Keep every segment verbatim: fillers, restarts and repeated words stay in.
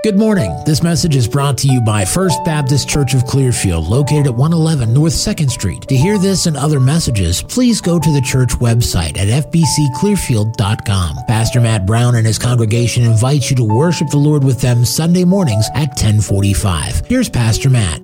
Good morning. This message is brought to you by First Baptist Church of Clearfield, located at one eleven North second Street. To hear this and other messages, please go to the church website at f b c clearfield dot com. Pastor Matt Brown and his congregation invite you to worship the Lord with them Sunday mornings at ten forty-five. Here's Pastor Matt.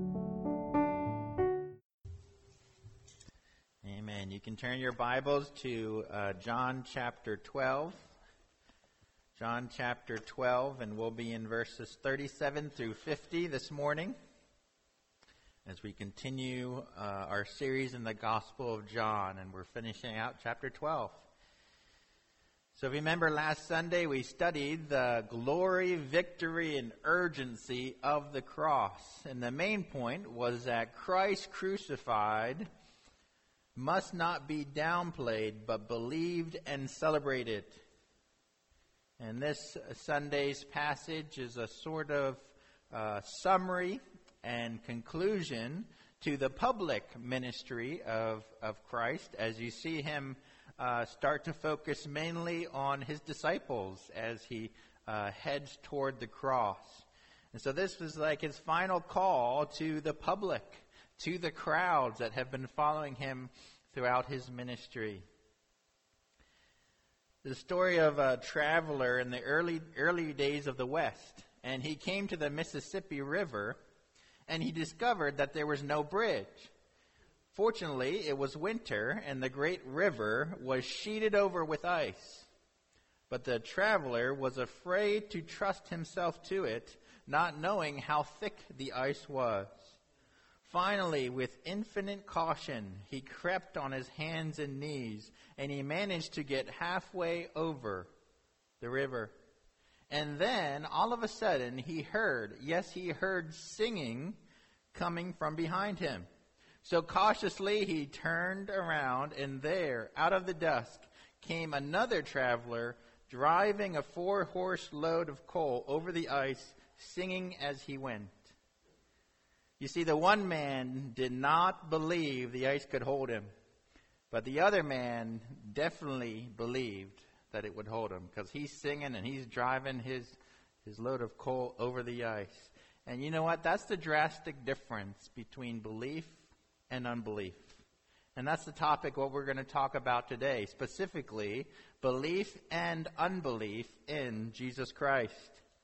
Amen. You can turn your Bibles to uh, John chapter twelve. John chapter twelve, and we'll be in verses thirty-seven through fifty this morning as we continue uh, our series in the Gospel of John, and we're finishing out chapter twelve. So remember, last Sunday we studied the glory, victory, and urgency of the cross, and the main point was that Christ crucified must not be downplayed, but believed and celebrated. And this Sunday's passage is a sort of uh, summary and conclusion to the public ministry of, of Christ, as you see him uh, start to focus mainly on his disciples as he uh, heads toward the cross. And so this was like his final call to the public, to the crowds that have been following him throughout his ministry. The story of a traveler in the early early days of the West, and he came to the Mississippi River, and he discovered that there was no bridge. Fortunately, it was winter, and the great river was sheeted over with ice. But the traveler was afraid to trust himself to it, not knowing how thick the ice was. Finally, with infinite caution, he crept on his hands and knees, and he managed to get halfway over the river. And then, all of a sudden, he heard, yes, he heard singing coming from behind him. So cautiously, he turned around, and there, out of the dusk, came another traveler driving a four-horse load of coal over the ice, singing as he went. You see, the one man did not believe the ice could hold him, but the other man definitely believed that it would hold him, because he's singing and he's driving his, his load of coal over the ice. And you know what? That's the drastic difference between belief and unbelief. And that's the topic what we're going to talk about today, specifically belief and unbelief in Jesus Christ.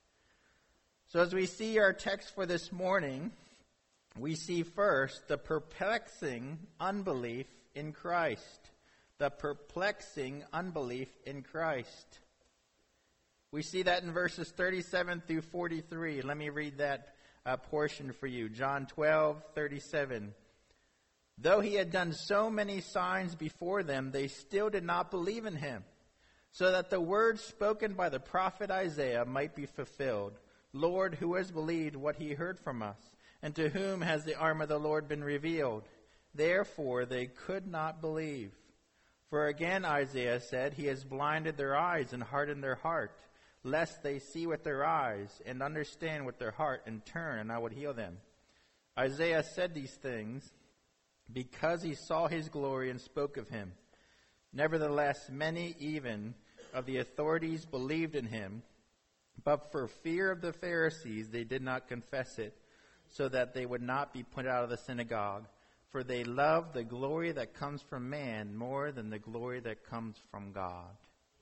So as we see our text for this morning, we see first the perplexing unbelief in Christ. The perplexing unbelief in Christ. We see that in verses thirty-seven through forty-three. Let me read that uh, portion for you. John twelve, thirty-seven. Though he had done so many signs before them, they still did not believe in him, so that the words spoken by the prophet Isaiah might be fulfilled. Lord, who has believed what he heard from us? And to whom has the arm of the Lord been revealed? Therefore they could not believe. For again Isaiah said, He has blinded their eyes and hardened their heart, lest they see with their eyes and understand with their heart and turn, and I would heal them. Isaiah said these things because he saw his glory and spoke of him. Nevertheless, many even of the authorities believed in him, but for fear of the Pharisees they did not confess it, so that they would not be put out of the synagogue. For they love the glory that comes from man more than the glory that comes from God.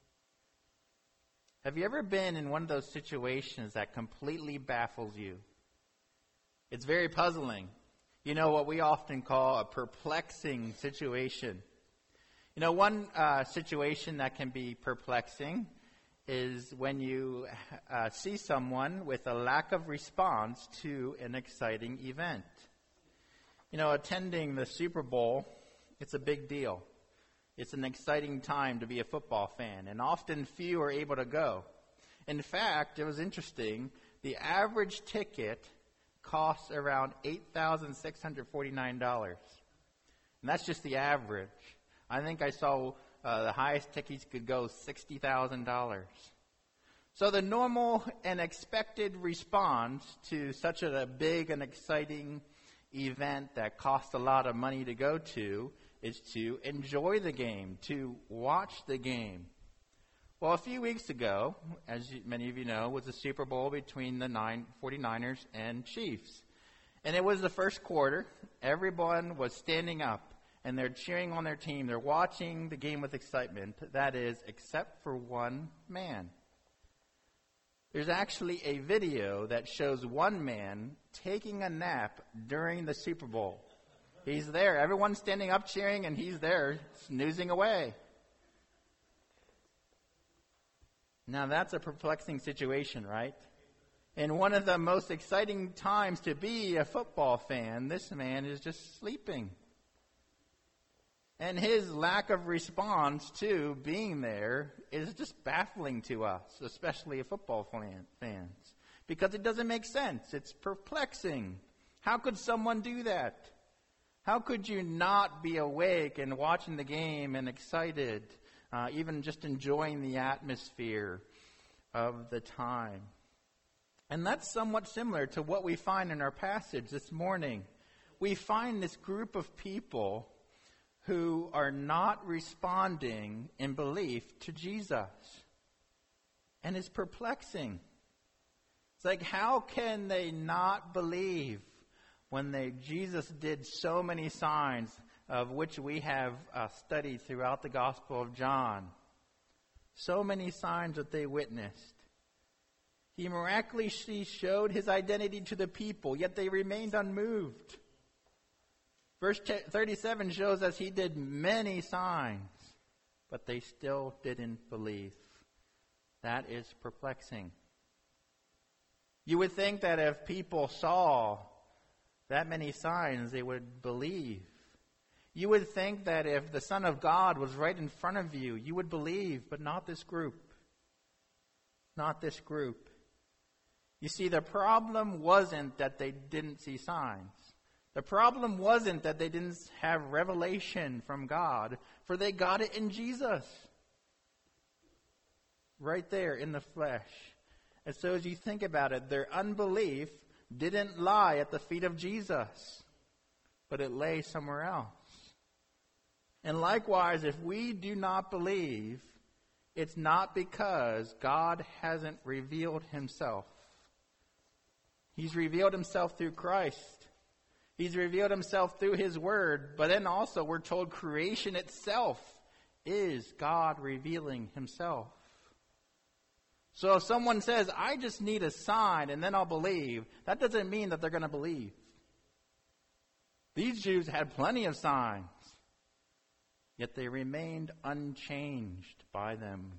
Have you ever been in one of those situations that completely baffles you? It's very puzzling. You know, what we often call a perplexing situation. You know, one uh, situation that can be perplexing is when you uh, see someone with a lack of response to an exciting event. You know, attending the Super Bowl, it's a big deal. It's an exciting time to be a football fan, and often few are able to go. In fact, it was interesting, the average ticket costs around eight thousand six hundred forty-nine dollars. And that's just the average. I think I saw Uh, the highest tickets could go sixty thousand dollars. So the normal and expected response to such a, a big and exciting event that costs a lot of money to go to is to enjoy the game, to watch the game. Well, a few weeks ago, as you, many of you know, was the Super Bowl between the nine, 49ers and Chiefs. And it was the first quarter. Everyone was standing up, and they're cheering on their team. They're watching the game with excitement. That is, except for one man. There's actually a video that shows one man taking a nap during the Super Bowl. He's there. Everyone's standing up cheering, and he's there snoozing away. Now, that's a perplexing situation, right? In one of the most exciting times to be a football fan, this man is just sleeping. And his lack of response to being there is just baffling to us, especially football fans, because it doesn't make sense. It's perplexing. How could someone do that? How could you not be awake and watching the game and excited, uh, even just enjoying the atmosphere of the time? And that's somewhat similar to what we find in our passage this morning. We find this group of people who are not responding in belief to Jesus. And it's perplexing. It's like, how can they not believe when they Jesus did so many signs, of which we have uh, studied throughout the Gospel of John? So many signs that they witnessed. He miraculously showed his identity to the people, yet they remained unmoved. Verse thirty-seven shows us he did many signs, but they still didn't believe. That is perplexing. You would think that if people saw that many signs, they would believe. You would think that if the Son of God was right in front of you, you would believe, but not this group. Not this group. You see, the problem wasn't that they didn't see signs. The problem wasn't that they didn't have revelation from God, for they got it in Jesus. Right there in the flesh. And so as you think about it, their unbelief didn't lie at the feet of Jesus, but it lay somewhere else. And likewise, if we do not believe, it's not because God hasn't revealed himself. He's revealed himself through Christ. He's revealed himself through his word, but then also we're told creation itself is God revealing himself. So if someone says, I just need a sign and then I'll believe, that doesn't mean that they're going to believe. These Jews had plenty of signs, yet they remained unchanged by them.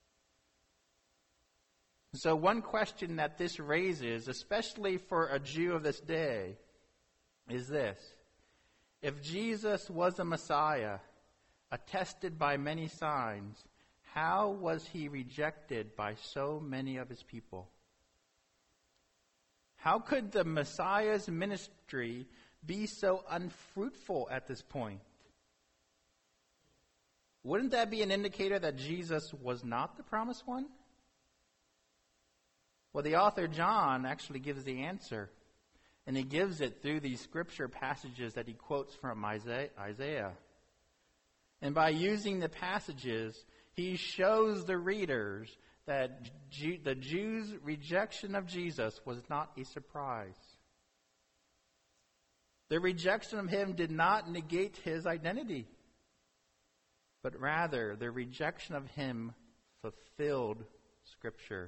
So one question that this raises, especially for a Jew of this day, is this: if Jesus was a Messiah, attested by many signs, how was he rejected by so many of his people? How could the Messiah's ministry be so unfruitful at this point? Wouldn't that be an indicator that Jesus was not the promised one? Well, the author John actually gives the answer. And he gives it through these scripture passages that he quotes from Isaiah. And by using the passages, he shows the readers that Jew, the Jews' rejection of Jesus was not a surprise. Their rejection of him did not negate his identity, but rather their rejection of him fulfilled Scripture.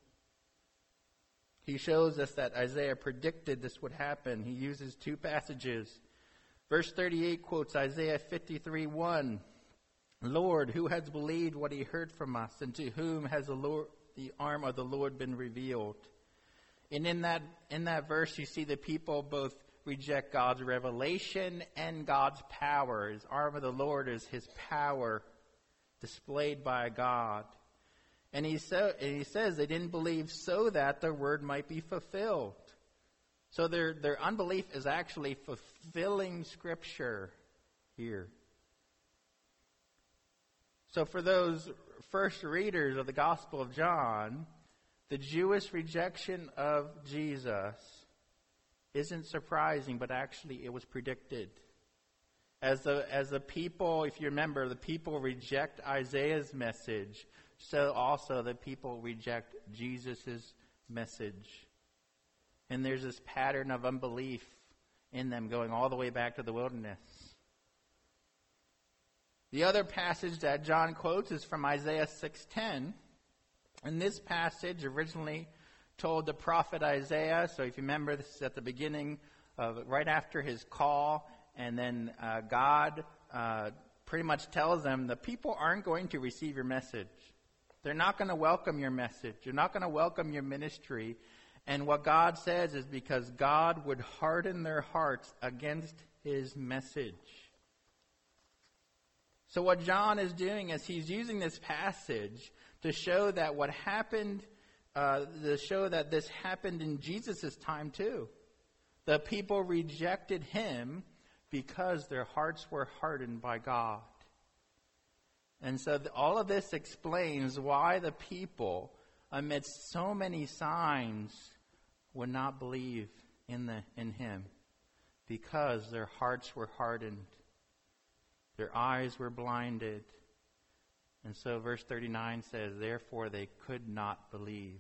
He shows us that Isaiah predicted this would happen. He uses two passages. Verse thirty-eight quotes Isaiah fifty-three one. Lord, who has believed what he heard from us, and to whom has the, Lord, the arm of the Lord been revealed? And in that in that verse, you see the people both reject God's revelation and God's power. His arm of the Lord is his power displayed by God. And he, so, and he says they didn't believe so that the word might be fulfilled. So their, their unbelief is actually fulfilling Scripture here. So for those first readers of the Gospel of John, the Jewish rejection of Jesus isn't surprising, but actually it was predicted. As the, as the people, if you remember, the people reject Isaiah's message, so also the people reject Jesus' message. And there's this pattern of unbelief in them going all the way back to the wilderness. The other passage that John quotes is from Isaiah six ten. And this passage originally told the prophet Isaiah, so if you remember, this is at the beginning of right after his call, and then uh, God uh, pretty much tells them the people aren't going to receive your message. They're not going to welcome your message. You're not going to welcome your ministry. And what God says is because God would harden their hearts against his message. So what John is doing is he's using this passage to show that what happened, uh, to show that this happened in Jesus' time too. The people rejected him because their hearts were hardened by God. And so th- all of this explains why the people, amidst so many signs, would not believe in the in him, because their hearts were hardened. Their eyes were blinded. And so verse thirty-nine says, therefore they could not believe.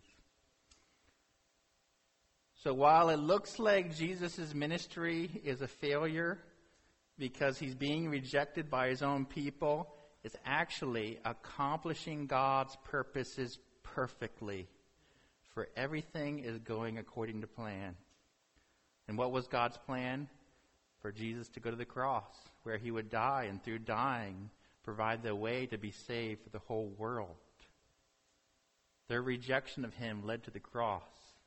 So while it looks like Jesus' ministry is a failure because he's being rejected by his own people, it's actually accomplishing God's purposes perfectly. For everything is going according to plan. And what was God's plan? For Jesus to go to the cross, where he would die, and through dying, provide the way to be saved for the whole world. Their rejection of him led to the cross.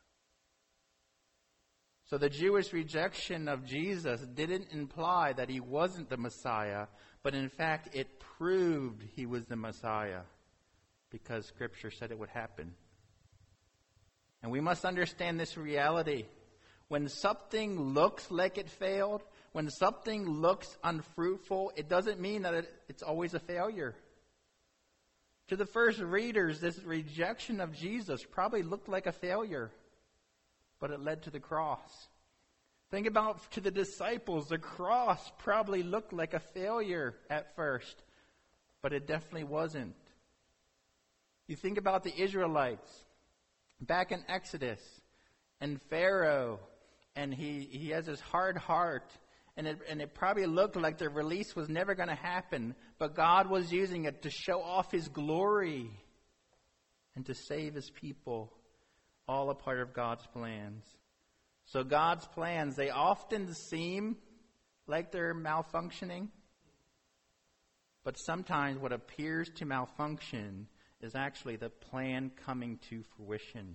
So the Jewish rejection of Jesus didn't imply that he wasn't the Messiah, but in fact it proved he was the Messiah, because Scripture said it would happen. And we must understand this reality. When something looks like it failed, when something looks unfruitful, it doesn't mean that it, it's always a failure. To the first readers, this rejection of Jesus probably looked like a failure, but it led to the cross. Think about to the disciples, the cross probably looked like a failure at first, but it definitely wasn't. You think about the Israelites back in Exodus, and Pharaoh, and he, he has this hard heart, and it, and it probably looked like the release was never going to happen, but God was using it to show off his glory and to save his people, all a part of God's plans. So God's plans, they often seem like they're malfunctioning, but sometimes what appears to malfunction is actually the plan coming to fruition.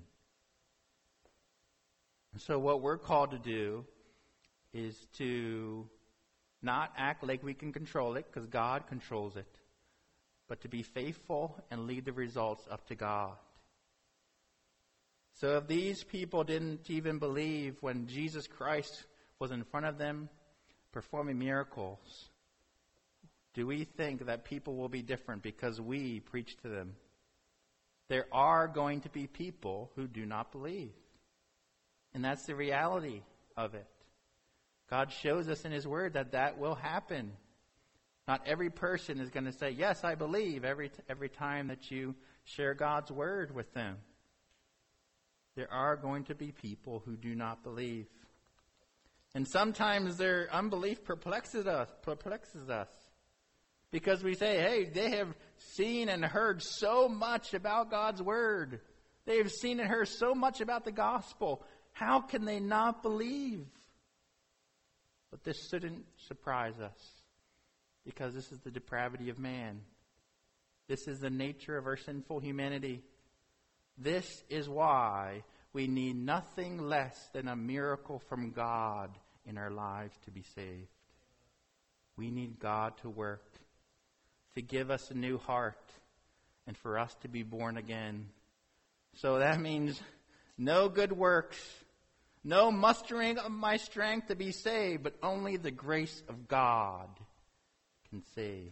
And so what we're called to do is to not act like we can control it, because God controls it, but to be faithful and leave the results up to God. So if these people didn't even believe when Jesus Christ was in front of them performing miracles, do we think that people will be different because we preach to them? There are going to be people who do not believe. And that's the reality of it. God shows us in his word that that will happen. Not every person is going to say, yes, I believe, every t- every time that you share God's word with them. There are going to be people who do not believe. And sometimes their unbelief perplexes us, perplexes us. Because we say, hey, they have seen and heard so much about God's word. They have seen and heard so much about the gospel. How can they not believe? But this shouldn't surprise us, because this is the depravity of man. This is the nature of our sinful humanity. This is why we need nothing less than a miracle from God in our lives to be saved. We need God to work, to give us a new heart, and for us to be born again. So that means no good works, no mustering of my strength to be saved, but only the grace of God can save.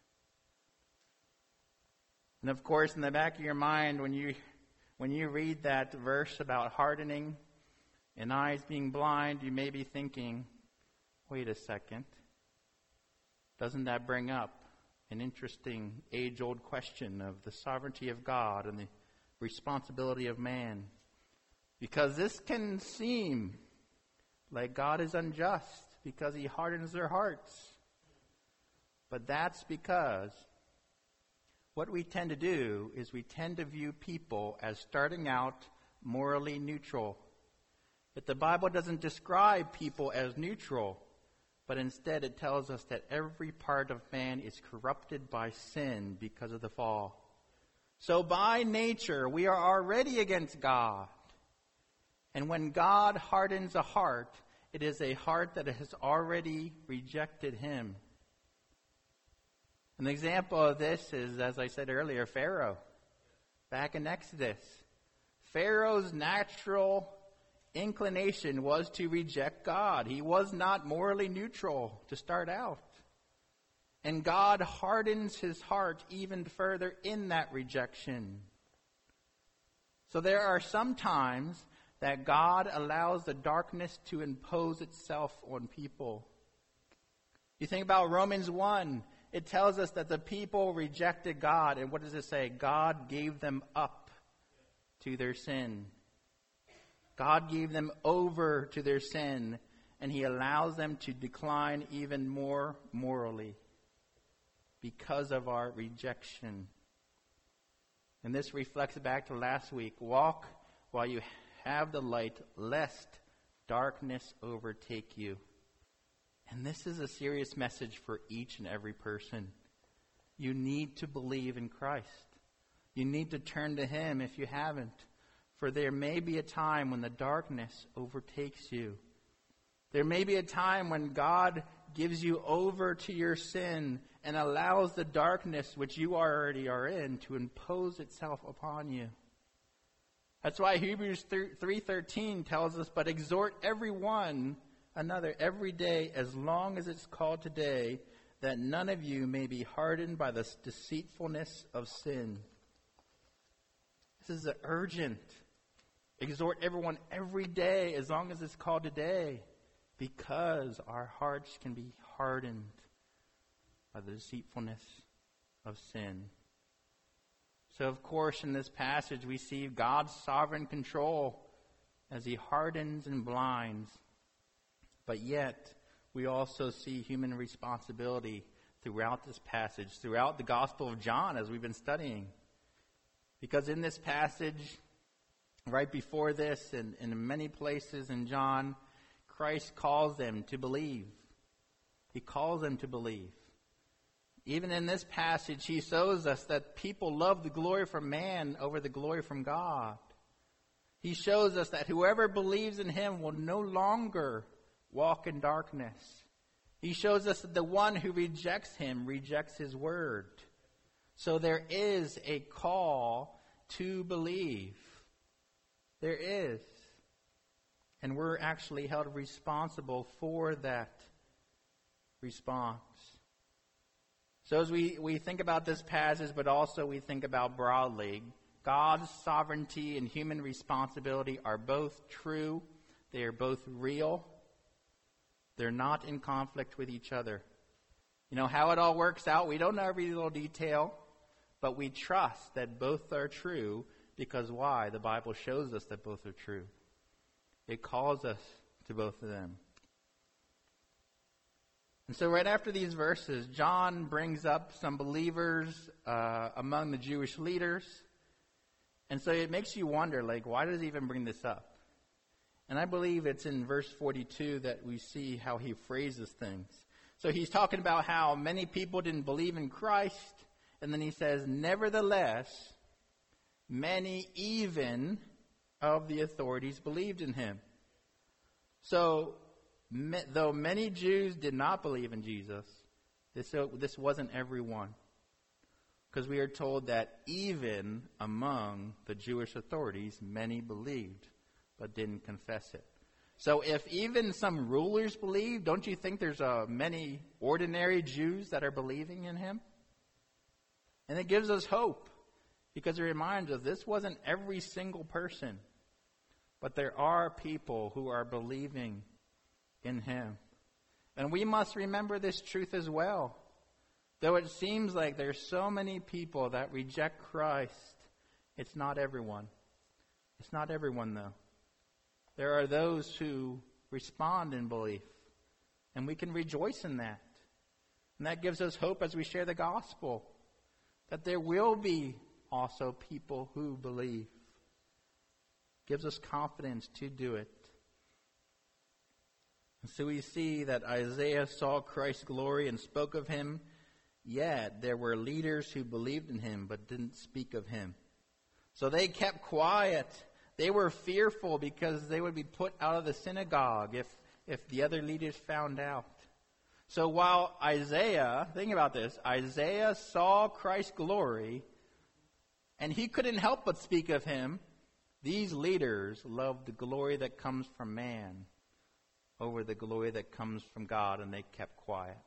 And of course, in the back of your mind, when you when you read that verse about hardening and eyes being blind, you may be thinking, wait a second, doesn't that bring up an interesting age-old question of the sovereignty of God and the responsibility of man. Because this can seem like God is unjust because he hardens their hearts. But that's because what we tend to do is we tend to view people as starting out morally neutral. But the Bible doesn't describe people as neutral, but instead it tells us that every part of man is corrupted by sin because of the fall. So by nature, we are already against God. And when God hardens a heart, it is a heart that has already rejected him. An example of this is, as I said earlier, Pharaoh. Back in Exodus, Pharaoh's natural inclination was to reject God. He was not morally neutral to start out. And God hardens his heart even further in that rejection. So there are some times that God allows the darkness to impose itself on people. You think about Romans one. It tells us that the people rejected God. And what does it say? God gave them up to their sin. God gave them over to their sin. And he allows them to decline even more morally because of our rejection. And this reflects back to last week. Walk while you have the light, lest darkness overtake you. And this is a serious message for each and every person. You need to believe in Christ. You need to turn to him if you haven't. For there may be a time when the darkness overtakes you. There may be a time when God gives you over to your sin and allows the darkness which you already are in to impose itself upon you. That's why Hebrews three thirteen tells us, but exhort everyone another every day as long as it's called today, that none of you may be hardened by the deceitfulness of sin. This is urgent. Exhort everyone every day as long as it's called today, because our hearts can be hardened by the deceitfulness of sin. So, of course, in this passage, we see God's sovereign control as he hardens and blinds. But yet, we also see human responsibility throughout this passage, throughout the Gospel of John, as we've been studying. Because in this passage, right before this, and in many places in John, Christ calls them to believe. He calls them to believe. Even in this passage, he shows us that people love the glory from man over the glory from God. He shows us that whoever believes in him will no longer walk in darkness. He shows us that the one who rejects him rejects his word. So there is a call to believe. There is. And we're actually held responsible for that response. So as we, we think about this passage, but also we think about broadly, God's sovereignty and human responsibility are both true. They are both real. They're not in conflict with each other. You know, how it all works out, we don't know every little detail, but we trust that both are true because why? The Bible shows us that both are true. It calls us to both of them. And so right after these verses, John brings up some believers uh, among the Jewish leaders. And so it makes you wonder, like, why does he even bring this up? And I believe it's in verse forty-two that we see how he phrases things. So he's talking about how many people didn't believe in Christ. And then he says, nevertheless, many even of the authorities believed in him. So, me, though many Jews did not believe in Jesus, this, uh, this wasn't everyone. Because we are told that even among the Jewish authorities, many believed, but didn't confess it. So if even some rulers believe, don't you think there's uh, many ordinary Jews that are believing in him? And it gives us hope, because it reminds us this wasn't every single person, but there are people who are believing in him. And we must remember this truth as well. Though it seems like there's so many people that reject Christ, it's not everyone. It's not everyone, though. There are those who respond in belief, and we can rejoice in that. And that gives us hope as we share the gospel, that there will be also people who believe. Gives us confidence to do it. And so we see that Isaiah saw Christ's glory and spoke of him, yet there were leaders who believed in him but didn't speak of him. So they kept quiet. They were fearful because they would be put out of the synagogue if, if the other leaders found out. So while Isaiah, think about this, Isaiah saw Christ's glory, and he couldn't help but speak of him, these leaders loved the glory that comes from man over the glory that comes from God, and they kept quiet.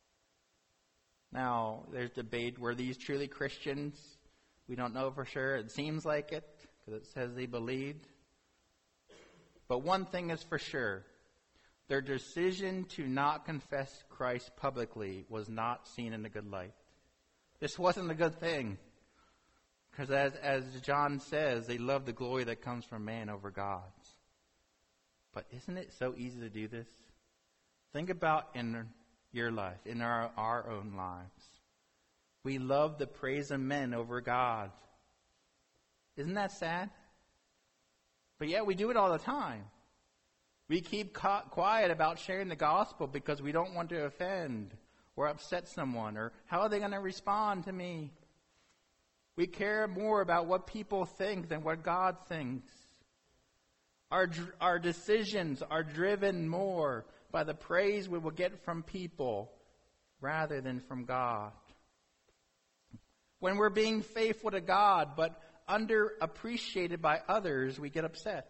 Now, there's debate, were these truly Christians? We don't know for sure. It seems like it, because it says they believed. But one thing is for sure. Their decision to not confess Christ publicly was not seen in a good light. This wasn't a good thing. Because as, as John says, they love the glory that comes from man over God's. But isn't it so easy to do this? Think about in your life, in our, our own lives. We love the praise of men over God. Isn't that sad? But yet we do it all the time. We keep ca- quiet about sharing the gospel because we don't want to offend or upset someone, or how are they going to respond to me? We care more about what people think than what God thinks. Our, our decisions are driven more by the praise we will get from people rather than from God. When we're being faithful to God but underappreciated by others, we get upset.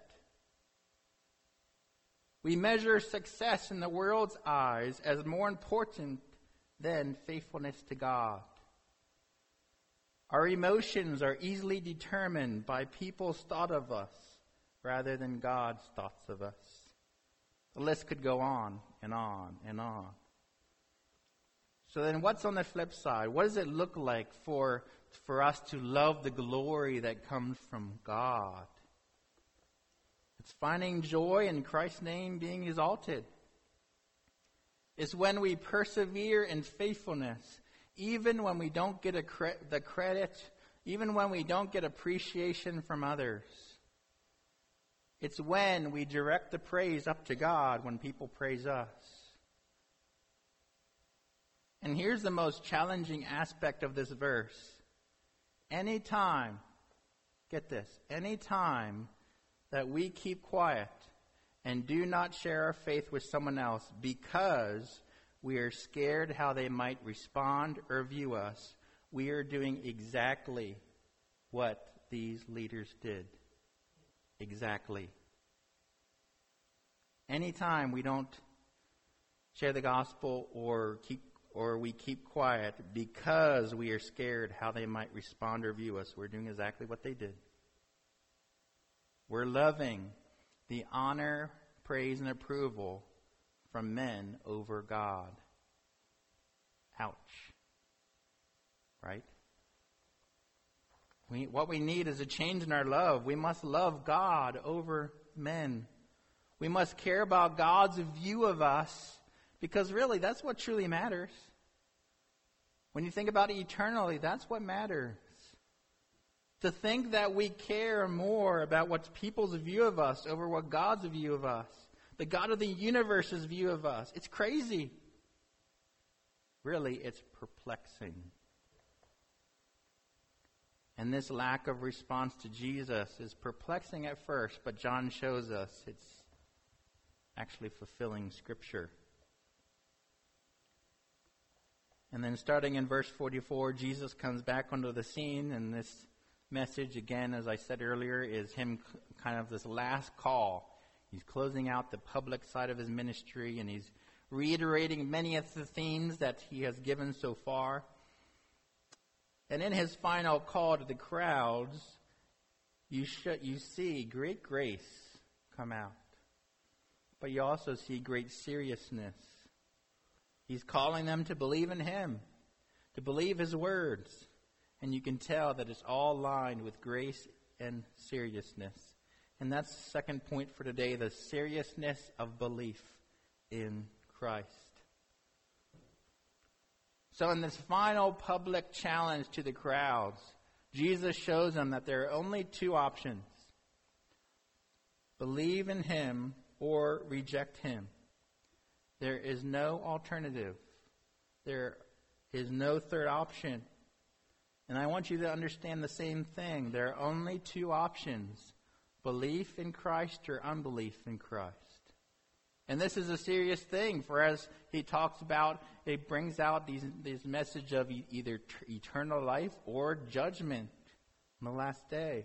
We measure success in the world's eyes as more important than faithfulness to God. Our emotions are easily determined by people's thought of us rather than God's thoughts of us. The list could go on and on and on. So then what's on the flip side? What does it look like for, for us to love the glory that comes from God? It's finding joy in Christ's name being exalted. It's when we persevere in faithfulness, even when we don't get a cre- the credit, even when we don't get appreciation from others. It's when we direct the praise up to God when people praise us. And here's the most challenging aspect of this verse. Anytime, get this, anytime that we keep quiet and do not share our faith with someone else because we are scared how they might respond or view us, we are doing exactly what these leaders did. Exactly. Anytime we don't share the gospel or keep or we keep quiet because we are scared how they might respond or view us, we're doing exactly what they did. We're loving the honor, praise, and approval from men over God. Ouch. Right? We, what we need is a change in our love. We must love God over men. We must care about God's view of us, because really that's what truly matters. When you think about it eternally, that's what matters. To think that we care more about what people's view of us over what God's view of us, the God of the universe's view of us, it's crazy. Really, it's perplexing. And this lack of response to Jesus is perplexing at first, but John shows us it's actually fulfilling Scripture. And then starting in verse forty-four, Jesus comes back onto the scene, and this message, again, as I said earlier, is him kind of this last call. He's closing out the public side of his ministry, and he's reiterating many of the themes that he has given so far. And in his final call to the crowds, you sh- you see great grace come out. But you also see great seriousness. He's calling them to believe in him, to believe his words. And you can tell that it's all lined with grace and seriousness. And that's the second point for today, the seriousness of belief in Christ. So in this final public challenge to the crowds, Jesus shows them that there are only two options. Believe in him or reject him. There is no alternative. There is no third option. And I want you to understand the same thing. There are only two options. Belief in Christ or unbelief in Christ. And this is a serious thing, for as he talks about, it brings out these, this message of e- either t- eternal life or judgment on the last day.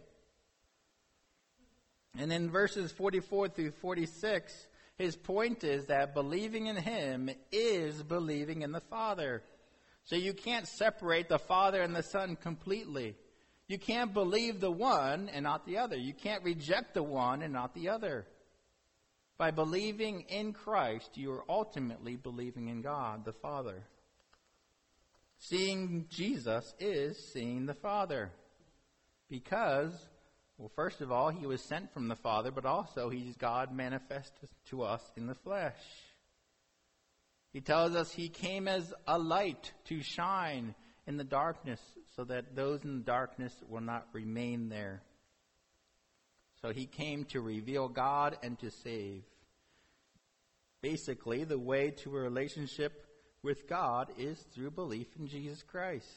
And in verses forty-four through forty-six, his point is that believing in him is believing in the Father. So you can't separate the Father and the Son completely. You can't believe the one and not the other. You can't reject the one and not the other. By believing in Christ, you are ultimately believing in God, the Father. Seeing Jesus is seeing the Father. Because, well, first of all, he was sent from the Father, but also he's God manifested to us in the flesh. He tells us he came as a light to shine in the darkness so that those in the darkness will not remain there. So he came to reveal God and to save. Basically, the way to a relationship with God is through belief in Jesus Christ.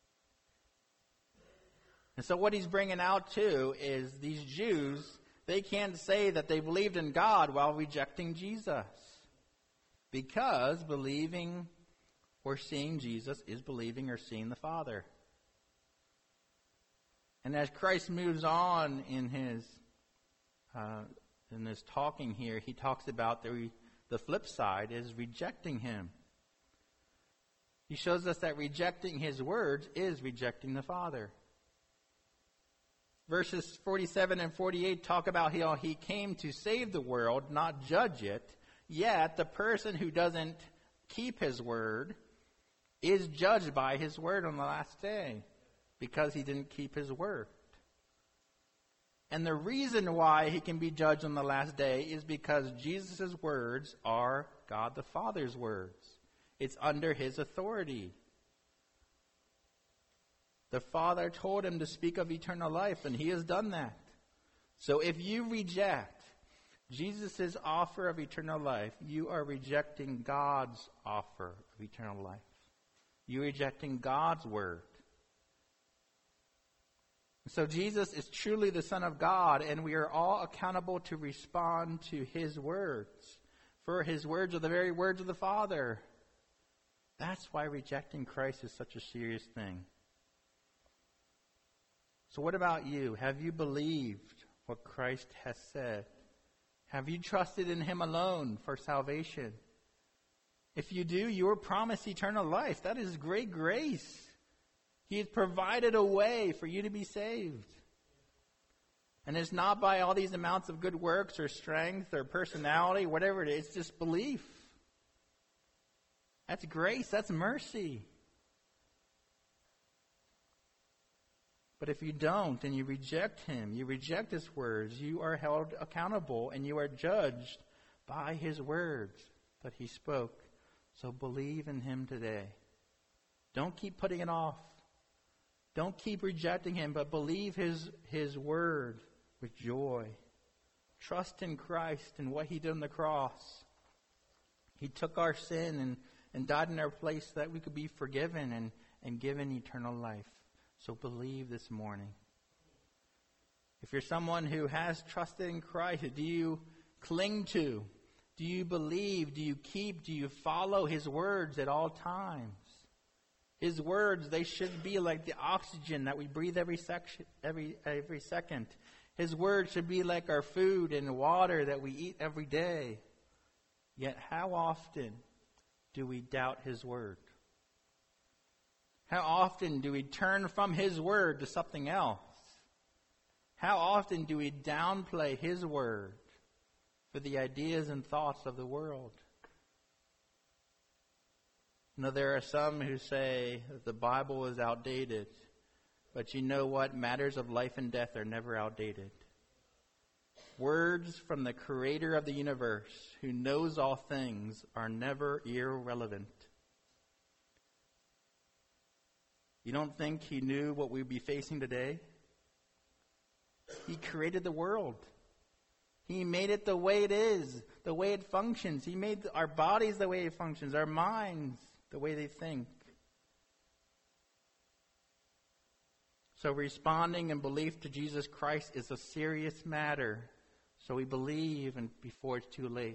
And so what he's bringing out too is these Jews, they can't say that they believed in God while rejecting Jesus. Because believing or seeing Jesus is believing or seeing the Father. And as Christ moves on in his uh, in his talking here, he talks about the, re, the flip side is rejecting him. He shows us that rejecting his words is rejecting the Father. Verses forty-seven and forty-eight talk about how he came to save the world, not judge it. Yet the person who doesn't keep his word is judged by his word on the last day because he didn't keep his word. And the reason why he can be judged on the last day is because Jesus' words are God the Father's words. It's under his authority. The Father told him to speak of eternal life, and he has done that. So if you reject Jesus' offer of eternal life, you are rejecting God's offer of eternal life. You're rejecting God's word. So Jesus is truly the Son of God, and we are all accountable to respond to his words. For his words are the very words of the Father. That's why rejecting Christ is such a serious thing. So what about you? Have you believed what Christ has said? Have you trusted in him alone for salvation? If you do, you are promised eternal life. That is great grace. He has provided a way for you to be saved. And it's not by all these amounts of good works or strength or personality, whatever it is. It's just belief. That's grace. That's mercy. But if you don't and you reject him, you reject his words, you are held accountable and you are judged by his words that he spoke. So believe in him today. Don't keep putting it off. Don't keep rejecting him, but believe his, his word with joy. Trust in Christ and what he did on the cross. He took our sin and, and died in our place so that we could be forgiven and, and given eternal life. So believe this morning. If you're someone who has trusted in Christ, do you cling to? Do you believe? Do you keep? Do you follow his words at all times? His words, they should be like the oxygen that we breathe every section, every every second. His words should be like our food and water that we eat every day. Yet how often do we doubt his word? How often do we turn from his word to something else? How often do we downplay his word for the ideas and thoughts of the world? You know, there are some who say that the Bible is outdated, but you know what? Matters of life and death are never outdated. Words from the Creator of the universe, who knows all things, are never irrelevant. You don't think he knew what we'd be facing today? He created the world. He made it the way it is, the way it functions. He made our bodies the way it functions, our minds the way they think. So responding in belief to Jesus Christ is a serious matter. So we believe and before it's too late.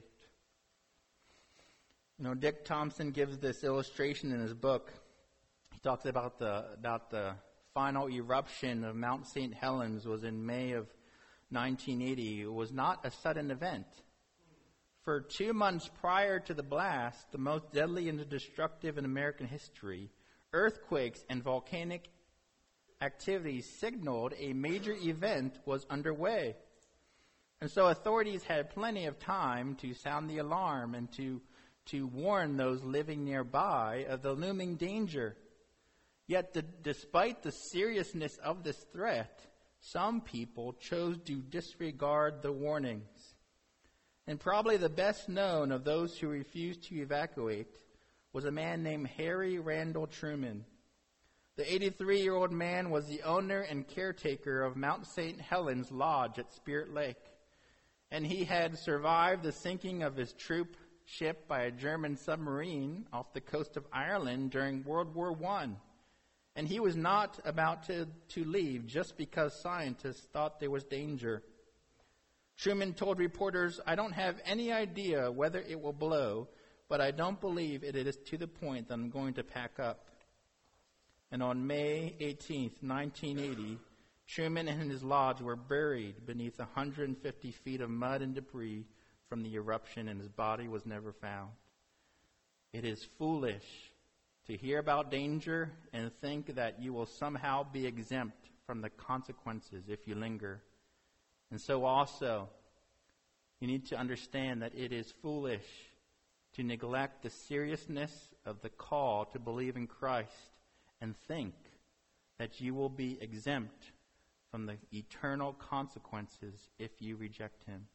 You know, Dick Thompson gives this illustration in his book. He talks about the about the final eruption of Mount Saint Helens was in May of nineteen eighty. It was not a sudden event. For two months prior to the blast, the most deadly and destructive in American history, earthquakes and volcanic activities signaled a major event was underway. And so authorities had plenty of time to sound the alarm and to, to warn those living nearby of the looming danger. Yet the, despite the seriousness of this threat, some people chose to disregard the warnings. And probably the best known of those who refused to evacuate was a man named Harry Randall Truman. The eighty-three-year-old man was the owner and caretaker of Mount Saint Helens Lodge at Spirit Lake. And he had survived the sinking of his troop ship by a German submarine off the coast of Ireland during World War One. And he was not about to, to leave just because scientists thought there was danger. Truman told reporters, "I don't have any idea whether it will blow, but I don't believe it is to the point that I'm going to pack up." And on May eighteenth, nineteen eighty, Truman and his lodge were buried beneath one hundred fifty feet of mud and debris from the eruption, and his body was never found. It is foolish to hear about danger and think that you will somehow be exempt from the consequences if you linger. And so also, you need to understand that it is foolish to neglect the seriousness of the call to believe in Christ and think that you will be exempt from the eternal consequences if you reject him.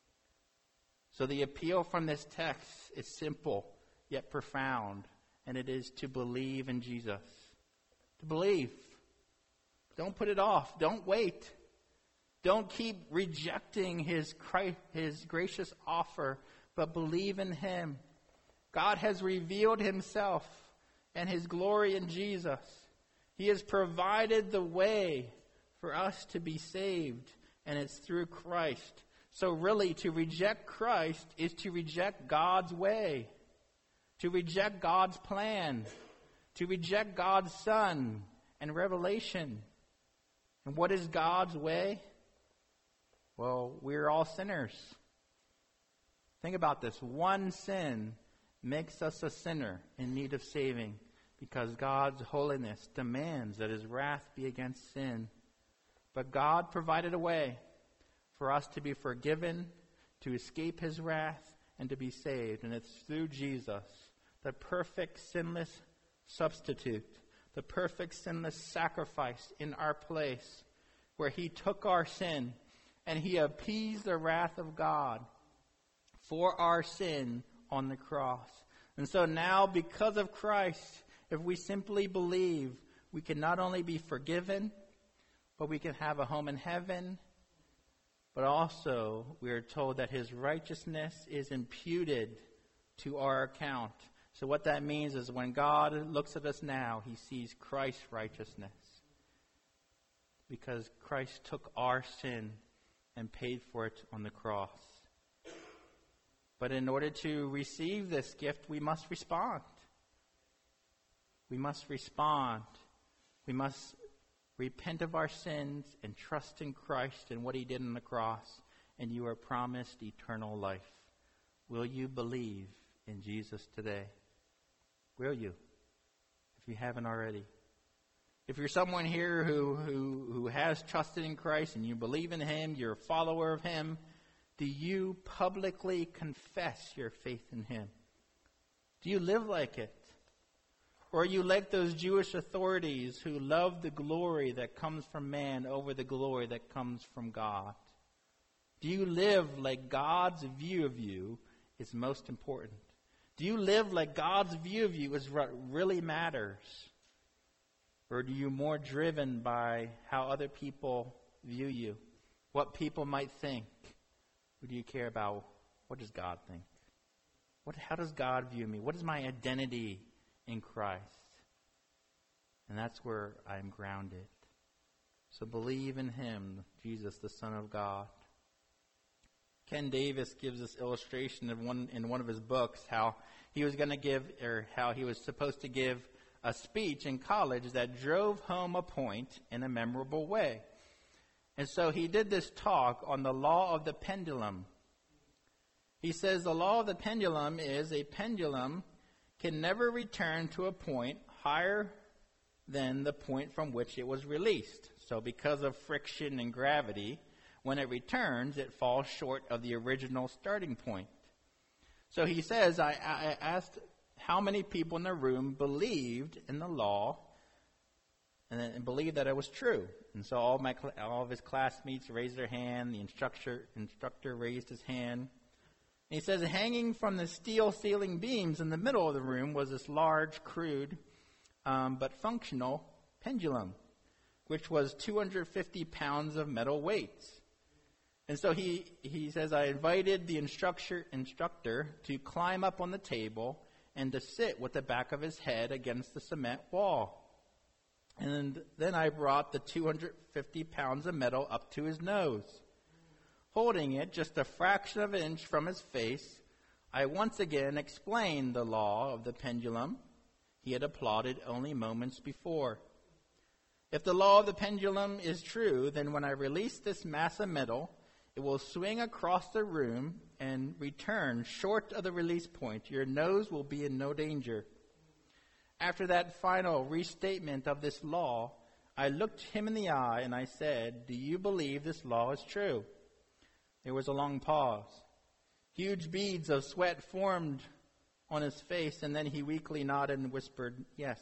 So the appeal from this text is simple yet profound, and it is to believe in Jesus. To believe. Don't put it off. Don't wait. Don't keep rejecting his Christ, his gracious offer, but believe in him. God has revealed himself and his glory in Jesus. He has provided the way for us to be saved, and it's through Christ. So really, to reject Christ is to reject God's way, to reject God's plan, to reject God's Son and revelation. And what is God's way? Well, we're all sinners. Think about this. One sin makes us a sinner in need of saving, because God's holiness demands that his wrath be against sin. But God provided a way for us to be forgiven, to escape his wrath, and to be saved. And it's through Jesus, the perfect sinless substitute, the perfect sinless sacrifice in our place, where he took our sin and he appeased the wrath of God for our sin on the cross. And so now, because of Christ, if we simply believe, we can not only be forgiven, but we can have a home in heaven. But also, we are told that his righteousness is imputed to our account. So what that means is when God looks at us now, he sees Christ's righteousness, because Christ took our sin and paid for it on the cross. But in order to receive this gift, we must respond. We must respond. We must repent of our sins and trust in Christ and what he did on the cross, and you are promised eternal life. Will you believe in Jesus today? Will you? If you haven't already. If you're someone here who, who, who has trusted in Christ and you believe in him, you're a follower of him, do you publicly confess your faith in him? Do you live like it? Or are you like those Jewish authorities who love the glory that comes from man over the glory that comes from God? Do you live like God's view of you is most important? Do you live like God's view of you is what really matters? Or are you more driven by how other people view you? What people might think? Who do you care about? What does God think? What, how does God view me? What is my identity in Christ? And that's where I'm grounded. So believe in him, Jesus, the Son of God. Ken Davis gives this illustration of one in one of his books how he was going to give, or how he was supposed to give a speech in college that drove home a point in a memorable way. And so he did this talk on the law of the pendulum. He says the law of the pendulum is a pendulum can never return to a point higher than the point from which it was released. So because of friction and gravity, when it returns, it falls short of the original starting point. So he says, I, I asked how many people in the room believed in the law and, and believed that it was true. And so all my all of his classmates raised their hand. The instructor instructor raised his hand. And he says, hanging from the steel ceiling beams in the middle of the room was this large, crude, um, but functional pendulum, which was two hundred fifty pounds of metal weights. And so he, he says, I invited the instructor, instructor to climb up on the table and to sit with the back of his head against the cement wall. And then I brought the two hundred fifty pounds of metal up to his nose. Holding it just a fraction of an inch from his face, I once again explained the law of the pendulum he had applauded only moments before. If the law of the pendulum is true, then when I release this mass of metal, it will swing across the room and return short of the release point. Your nose will be in no danger. After that final restatement of this law, I looked him in the eye and I said, do you believe this law is true? There was a long pause. Huge beads of sweat formed on his face, and then he weakly nodded and whispered, yes.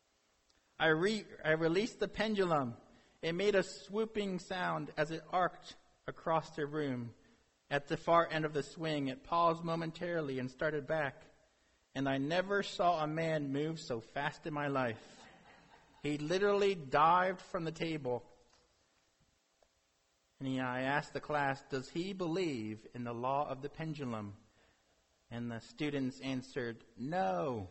I, re- I released the pendulum. It made a swooping sound as it arced across the room. At the far end of the swing, it paused momentarily and started back. And I never saw a man move so fast in my life. He literally dived from the table. And he, I asked the class, does he believe in the law of the pendulum? And the students answered, no.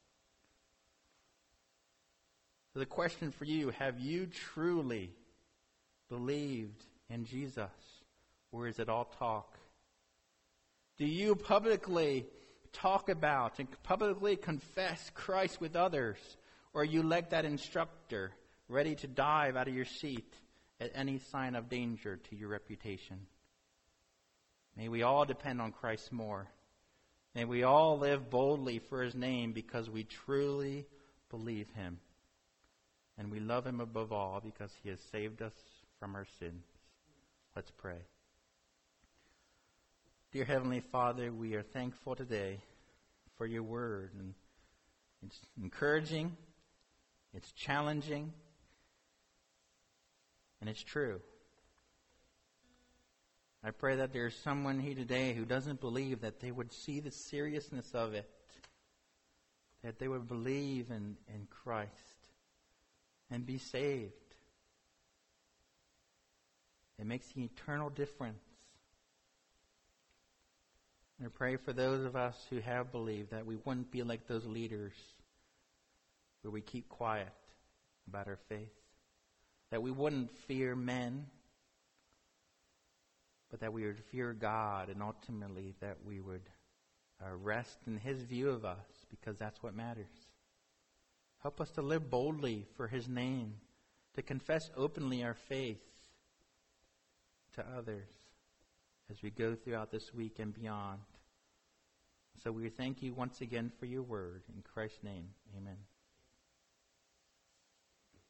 So the question for you, have you truly believed in Jesus? Or is it all talk? Do you publicly talk about and publicly confess Christ with others? Or are you like that instructor, ready to dive out of your seat at any sign of danger to your reputation? May we all depend on Christ more. May we all live boldly for his name because we truly believe him. And we love him above all because he has saved us from our sins. Let's pray. Dear Heavenly Father, we are thankful today for your word. And it's encouraging, it's challenging, and it's true. I pray that there's someone here today who doesn't believe, that they would see the seriousness of it, that they would believe in, in Christ and be saved. It makes an eternal difference. And I pray for those of us who have believed that we wouldn't be like those leaders where we keep quiet about our faith, that we wouldn't fear men, but that we would fear God, and ultimately that we would uh, rest in his view of us, because that's what matters. Help us to live boldly for his name, to confess openly our faith to others as we go throughout this week and beyond. So we thank you once again for your word. In Christ's name, amen.